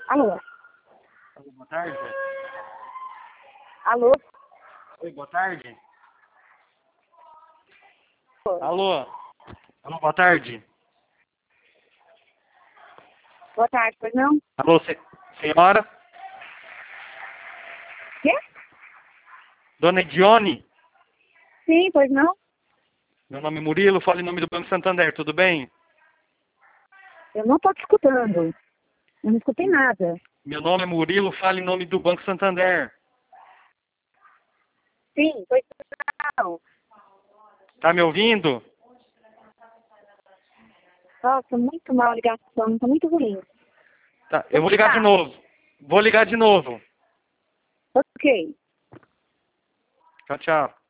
Alô? Alô, boa tarde. Alô? Oi, boa tarde. Oi. Alô? Alô, boa tarde. Boa tarde, pois não? Alô, senhora? Quê? Dona Edione? Sim, pois não? Meu nome é Murilo, falo em nome do Banco Santander, tudo bem? Eu não tô te escutando. Eu não escutei nada. Meu nome é Murilo, falo em nome do Banco Santander. Sim, pois não. Tá me ouvindo? Nossa, muito mal a ligação, tá muito ruim. Tá, eu vou ligar de novo. Vou ligar de novo. Ok. Tchau, tchau.